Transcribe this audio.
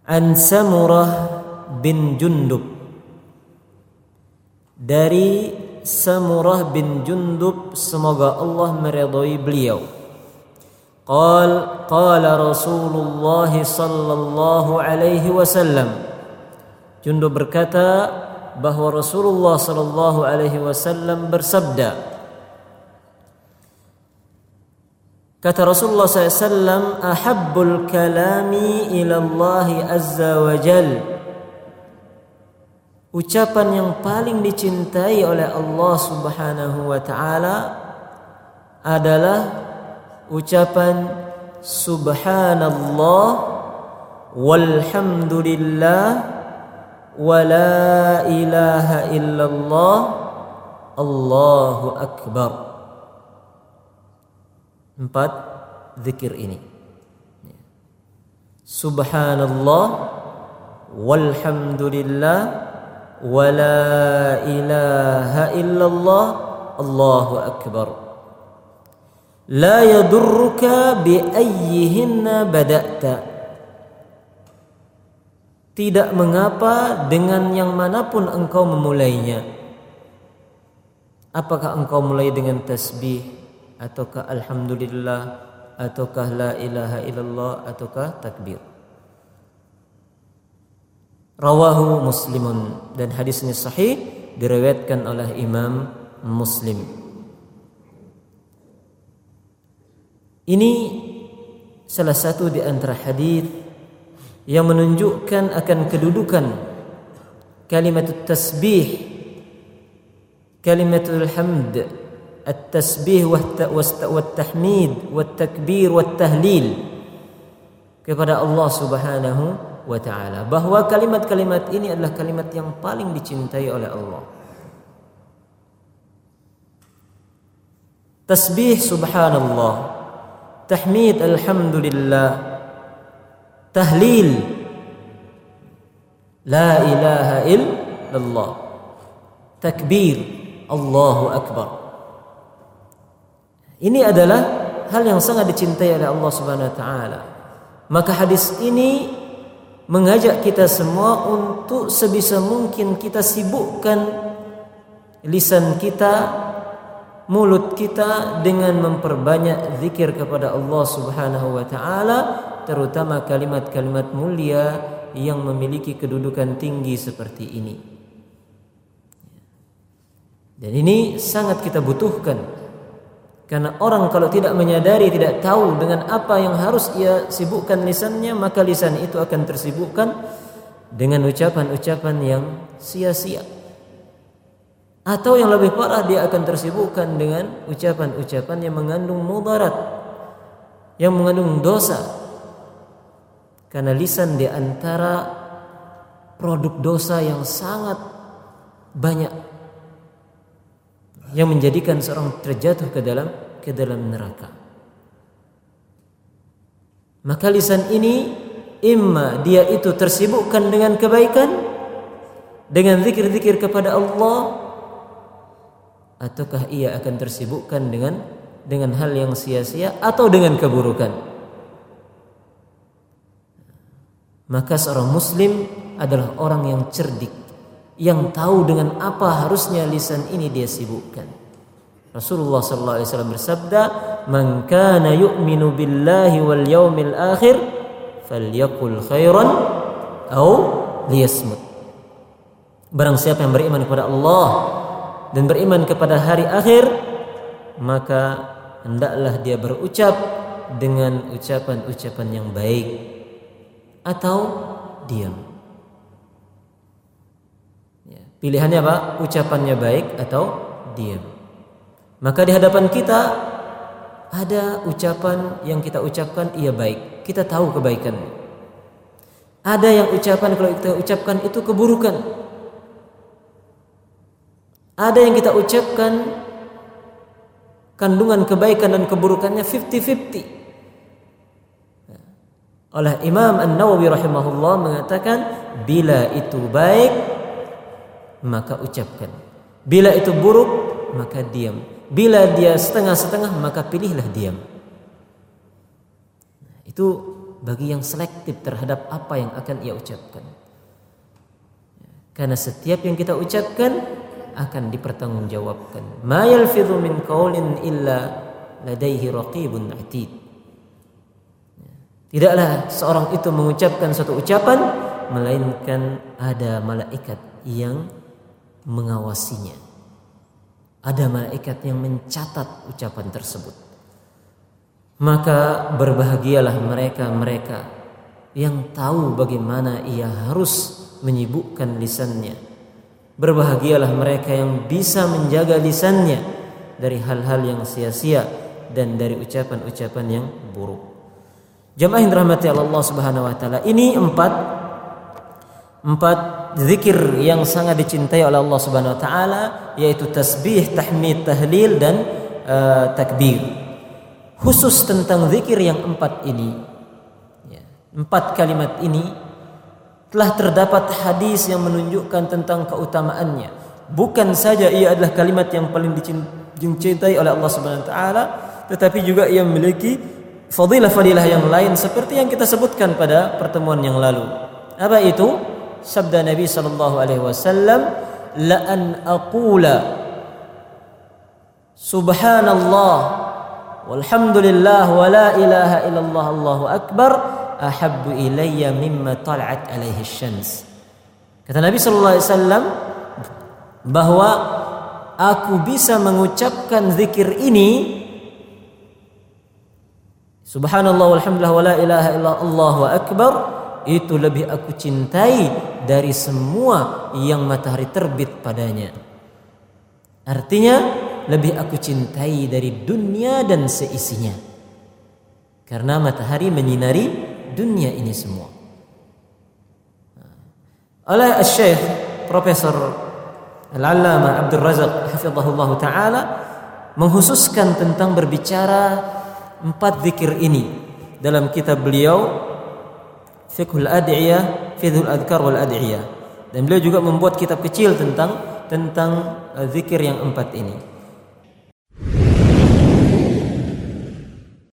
An Samurah bin Jundub, dari Samurah bin Jundub, semoga Allah meridhai beliau. Qala Rasulullah sallallahu alaihi wasallam. Jundub berkata bahwa Rasulullah sallallahu alaihi wasallam bersabda. Kata Rasulullah SAW, ahabbul kalami ilallahi azza wa jal, ucapan yang paling dicintai oleh Allah subhanahu wa ta'ala adalah ucapan subhanallah walhamdulillah wa la ilaha illallah Allahu akbar. 4 zikir ini. Subhanallah walhamdulillah wa la ilaha illallah Allahu akbar. La yadurruka bi ayyihinna bada'ta, tidak mengapa dengan yang manapun engkau memulainya. Apakah engkau mulai dengan tasbih, ataukah alhamdulillah, ataukah la ilaha illallah, ataukah takbir. Rawahu Muslimun, dan hadis ini sahih, diriwayatkan oleh Imam Muslim. Ini salah satu di antara hadis yang menunjukkan akan kedudukan kalimat tasbih, kalimatul hamd, at-tasbih wat-tahmid wat-takbir wat-tahlil kepada Allah Subhanahu wa ta'ala, bahwa kalimat-kalimat ini adalah kalimat yang paling dicintai oleh Allah. Tasbih subhanallah, tahmid alhamdulillah, tahlil la ilaha illallah, takbir Allahu akbar. Ini adalah hal yang sangat dicintai oleh Allah Subhanahu wa taala. Maka hadis ini mengajak kita semua untuk sebisa mungkin kita sibukkan lisan kita, mulut kita dengan memperbanyak zikir kepada Allah Subhanahu wa taala, terutama kalimat-kalimat mulia yang memiliki kedudukan tinggi seperti ini. Dan ini sangat kita butuhkan. Karena orang kalau tidak menyadari, tidak tahu dengan apa yang harus ia sibukkan lisannya, maka lisan itu akan tersibukkan dengan ucapan-ucapan yang sia-sia. Atau yang lebih parah, dia akan tersibukkan dengan ucapan-ucapan yang mengandung mudarat, yang mengandung dosa. Karena lisan di antara produk dosa yang sangat banyak, yang menjadikan seorang terjatuh ke dalam neraka. Maka lisan ini imma dia itu tersibukkan dengan kebaikan, dengan zikir-zikir kepada Allah, ataukah ia akan tersibukkan dengan hal yang sia-sia atau dengan keburukan. Maka seorang muslim adalah orang yang cerdik, yang tahu dengan apa harusnya lisan ini dia sibukkan. Rasulullah sallallahu alaihi wasallam bersabda, "Man kana yu'minu billahi wal yaumil akhir falyaqul khairan aw liyasmut." Barang siapa yang beriman kepada Allah dan beriman kepada hari akhir, maka hendaklah dia berucap dengan ucapan-ucapan yang baik atau diam. Pilihannya apa? Ucapannya baik atau diam. Maka di hadapan kita ada ucapan yang kita ucapkan ia baik, kita tahu kebaikannya. Ada yang ucapan kalau kita ucapkan itu keburukan. Ada yang kita ucapkan kandungan kebaikan dan keburukannya 50-50. Oleh Imam An-Nawawi rahimahullah mengatakan, bila itu baik maka ucapkan, bila itu buruk maka diam, bila dia setengah-setengah maka pilihlah diam. Itu bagi yang selektif terhadap apa yang akan ia ucapkan. Karena setiap yang kita ucapkan akan dipertanggungjawabkan. Ma yalfidhu min qaulin illa ladaihi raqibun atid. Tidaklah seorang itu mengucapkan suatu ucapan melainkan ada malaikat yang mengawasinya. Ada malaikat yang mencatat ucapan tersebut. Maka berbahagialah mereka-mereka yang tahu bagaimana ia harus menyibukkan lisannya. Berbahagialah mereka yang bisa menjaga lisannya dari hal-hal yang sia-sia dan dari ucapan-ucapan yang buruk. Jamaah yang dirahmati Allah Subhanahu wa taala, ini empat zikir yang sangat dicintai oleh Allah Subhanahu wa taala, yaitu tasbih, tahmid, tahlil dan takbir. Khusus tentang zikir yang empat ini, empat kalimat ini telah terdapat hadis yang menunjukkan tentang keutamaannya. Bukan saja ia adalah kalimat yang paling dicintai oleh Allah Subhanahu wa taala, tetapi juga ia memiliki fadilah-fadilah yang lain seperti yang kita sebutkan pada pertemuan yang lalu. Apa itu? Sabda Nabi sallallahu alaihi wasallam, la an aqula subhanallah walhamdulillah wa la ilaha illallah Allahu akbar ahabbu ilayya mimma tal'at alaihi syams. Kata Nabi sallallahu alaihi wasallam bahwa aku bisa mengucapkan zikir ini, subhanallah walhamdulillah wa la ilaha illallah Allahu akbar, itu lebih aku cintai dari semua yang matahari terbit padanya. Artinya lebih aku cintai dari dunia dan seisinya, karena matahari menyinari dunia ini semua. Oleh Syekh Profesor Al-Allamah Abdul Razak hafizahullah taala menghususkan tentang berbicara empat zikir ini dalam kitab beliau Fiqhul Ad'iyah, Fiqhul Adhkar wal Ad'iyah, dan beliau juga membuat kitab kecil tentang zikir yang empat ini.